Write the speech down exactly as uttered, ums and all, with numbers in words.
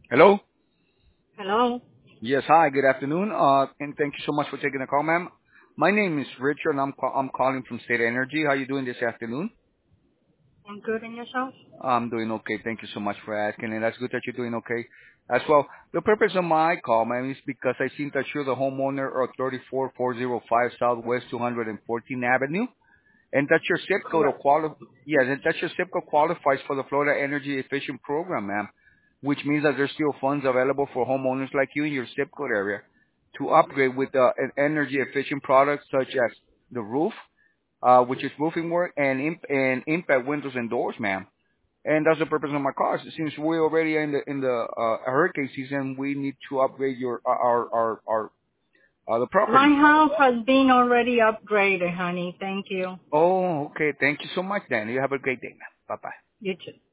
Hello? Hello. Yes, hi, good afternoon. Uh, and thank you so much for taking the call, ma'am. My name is Richard, and I'm, ca- I'm calling from State Energy. How you doing this afternoon? I'm good and yourself? I'm doing okay. Thank you so much for asking, and that's good that you're doing okay as well. The purpose of my call, ma'am, is because I seen that you're the homeowner of thirty-four four oh five Southwest two hundred fourteenth Avenue, and that your zip code Correct. quali- yes, and that your zip code qualifies for the Florida Energy Efficient Program, ma'am, which means that there's still funds available for homeowners like you in your zip code area to upgrade with uh, an energy efficient products such as the roof, uh, which is roofing work, and, imp- and impact windows and doors, ma'am. And that's the purpose of my call. Since we're already in the in the uh, hurricane season, we need to upgrade your our our our uh, the My property. house has been already upgraded, honey. Thank you. Oh, okay. Thank you so much, Dan. You have a great day, ma'am. Bye bye. You too.